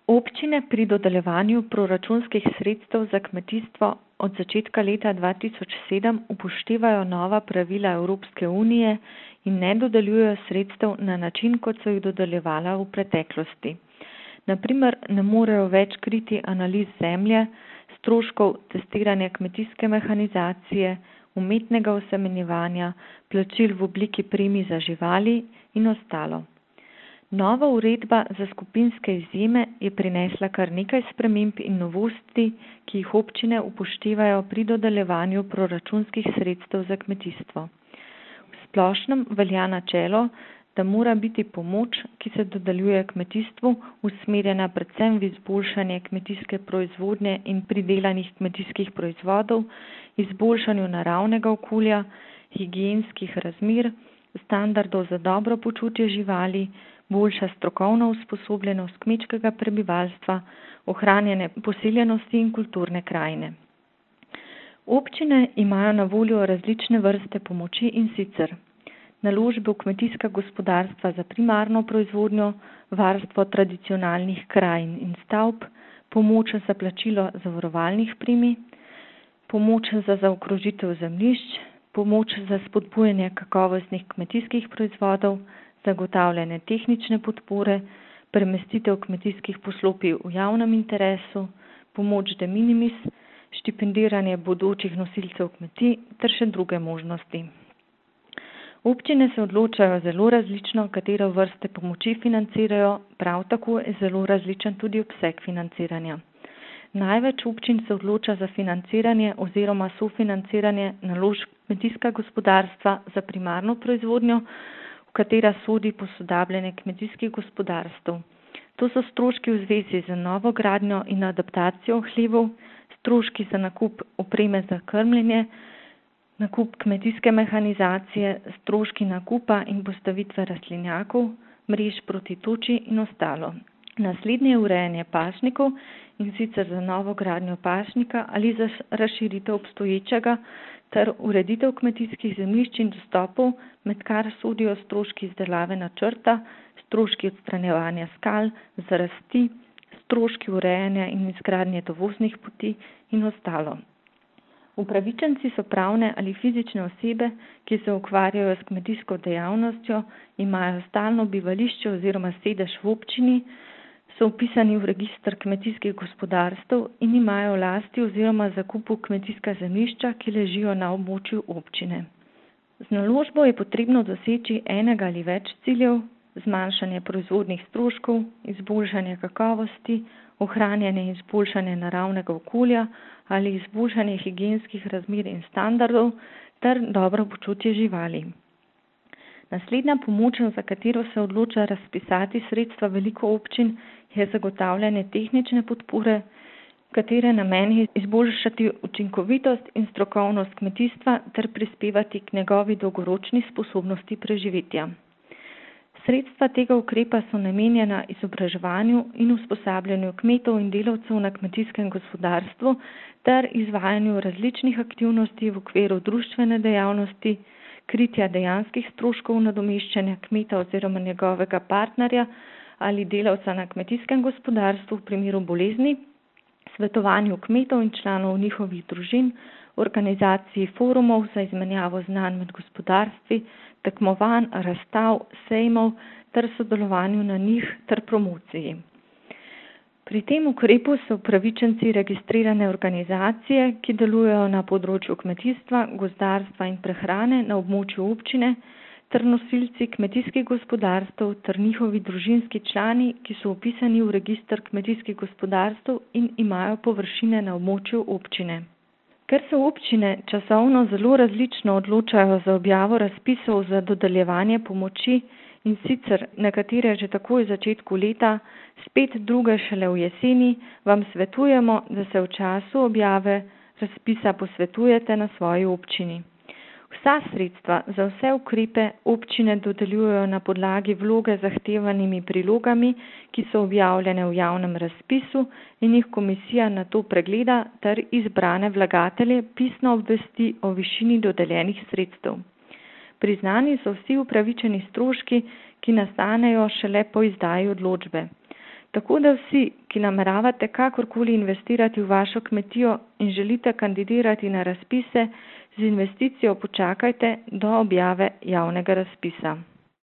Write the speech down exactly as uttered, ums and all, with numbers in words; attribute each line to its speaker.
Speaker 1: Občine pri dodeljevanju proračunskih sredstev za kmetijstvo od začetka leta dva tisoč sedem upoštevajo nova pravila Evropske unije in ne dodeljujejo sredstev na način, kot so jih dodeljevala v preteklosti. Na primer, ne morejo več kriti analiz zemlje, stroškov testiranja kmetijske mehanizacije, umetnega osemenjevanja, plačil v obliki premij za živali in ostalo. Nova uredba za skupinske izjeme je prinesla kar nekaj sprememb in novosti, ki jih občine upoštevajo pri dodeljevanju proračunskih sredstev za kmetijstvo. V splošnem velja načelo, da mora biti pomoč, ki se dodeljuje kmetijstvu, usmerjena predvsem v izboljšanje kmetijske proizvodnje in pridelanih kmetijskih proizvodov, izboljšanju naravnega okolja, higienskih razmer, standardov za dobro počutje živali, boljša strokovna usposobljenost kmečkega prebivalstva, ohranjanje poseljenosti in kulturne krajine. Občine imajo na voljo različne vrste pomoči, in sicer naložbe v kmetijska gospodarstva za primarno proizvodnjo, varstvo tradicionalnih krajin in stavb, pomoč za plačilo zavarovalnih premij, pomoč za zaokrožitev zemljišč, pomoč za spodbujanje kakovostnih kmetijskih proizvodov, zagotavljanje tehnične podpore, premestitev kmetijskih poslopij v javnem interesu, pomoč de minimis, štipendiranje bodočih nosilcev kmetij ter še druge možnosti. Občine se odločajo zelo različno, katere vrste pomoči financirajo, prav tako je zelo različen tudi obseg financiranja. Največ občin se odloča za financiranje oziroma sofinanciranje naložb kmetijska gospodarstva za primarno proizvodnjo, v katera sodi posodabljanje kmetijskih gospodarstev. To so stroški v zvezi z novo gradnjo in adaptacijo hlevov, stroški za nakup opreme za krmljenje, nakup kmetijske mehanizacije, stroški nakupa in postavitve rastlinjakov, mrež proti toči in ostalo. Naslednje je urejanje pašnikov, in sicer za novo gradnjo pašnika ali za razširitev obstoječega ter ureditev kmetijskih zemljišč in dostopov, med kar sodijo stroški izdelave načrta, stroški odstranjevanja skal, zarasti, stroški urejanja in izgradnje dovoznih poti in ostalo. Upravičenci so pravne ali fizične osebe, ki se ukvarjajo s kmetijsko dejavnostjo, imajo stalno bivališče oziroma sedež v občini, so vpisani v register kmetijskih gospodarstev in imajo v lasti oziroma zakupu kmetijska zemljišča, ki ležijo na območju občine. Z naložbo je potrebno doseči enega ali več ciljev: zmanjšanje proizvodnih stroškov, izboljšanje kakovosti, ohranjanje in izboljšanje naravnega okolja ali izboljšanje higienskih razmer in standardov ter dobro počutje živali. Naslednja pomoč, za katero se odloča razpisati sredstva veliko občin, je zagotavljanje tehnične podpore, katere namen je izboljšati učinkovitost in strokovnost kmetijstva ter prispevati k njegovi dolgoročni sposobnosti preživetja. Sredstva tega ukrepa so namenjena izobraževanju in usposabljanju kmetov in delavcev na kmetijskem gospodarstvu ter izvajanju različnih aktivnosti v okviru društvene dejavnosti, kritja dejanskih stroškov nadomeščanja kmeta oziroma njegovega partnerja ali delavca na kmetijskem gospodarstvu v primeru bolezni, svetovanju kmetov in članov njihovih družin, organizaciji forumov za izmenjavo znanj med gospodarstvi, tekmovanj, razstav, sejmov ter sodelovanju na njih ter promociji. Pri tem ukrepu so upravičenci registrirane organizacije, ki delujejo na področju kmetijstva, gozdarstva in prehrane na območju občine, ter nosilci kmetijskih gospodarstev ter njihovi družinski člani, ki so vpisani v register kmetijskih gospodarstev in imajo površine na območju občine. Ker se občine časovno zelo različno odločajo za objavo razpisov za dodeljevanje pomoči, in sicer nekatere že takoj v začetku leta, spet druge šele v jeseni, vam svetujemo, da se v času objave razpisa posvetujete na svoji občini. Vsa sredstva za vse ukrepe občine dodeljujejo na podlagi vloge z zahtevanimi prilogami, ki so objavljene v javnem razpisu in jih komisija nato pregleda ter izbrane vlagatelje pisno obvesti o višini dodeljenih sredstev. Priznani so vsi upravičeni stroški, ki nastanejo šele po izdaji odločbe. Tako da vsi, ki nameravate kakorkoli investirati v vašo kmetijo in želite kandidirati na razpise, z investicijo počakajte do objave javnega razpisa.